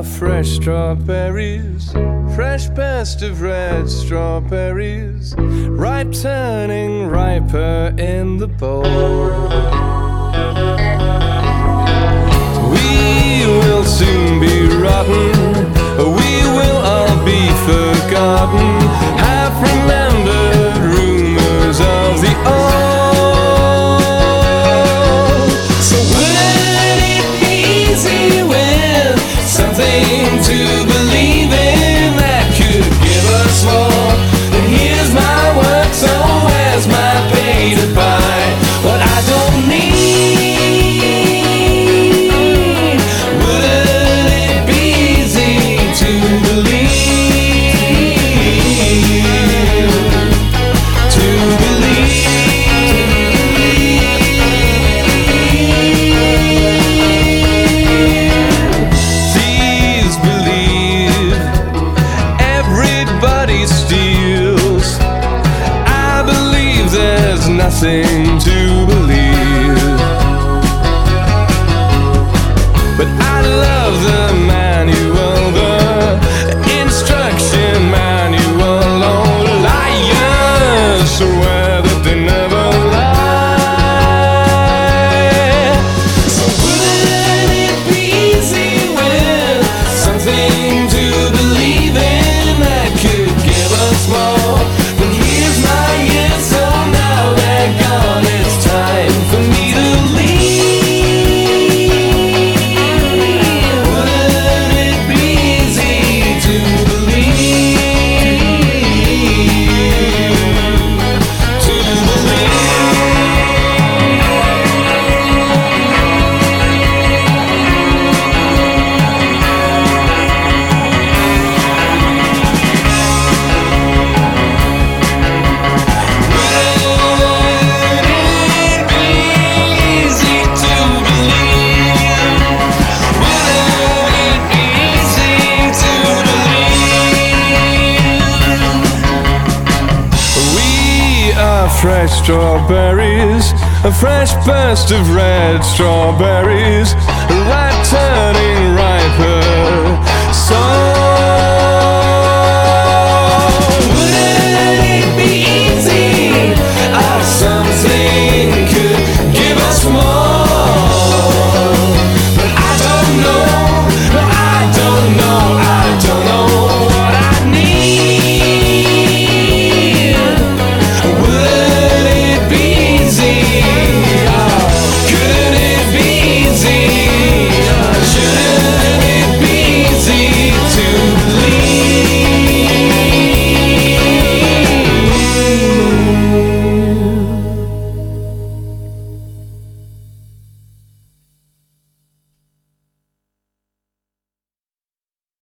are fresh strawberries, fresh best of red strawberries, ripe turning riper in the bowl. We will soon be rotten, we will all be forgotten, half remembered rumors of the old. So would it be easy with something to believe in that could give us more? And here's my work, so where's my pay to buy what I don't need? Would it be easy to believe? To believe? Please believe everybody steals. I believe there's nothing to believe, but I love the manual, the instruction manual. Oh, liars swear that they never lie. So would it be easy with something to believe in that could give us more? Then here's my years, so now they're gone. It's time for me to leave. Would it be easy to believe? To believe? Fresh strawberries, a fresh burst of red strawberries, ripe turning riper. So would it be easy? Something could give us more.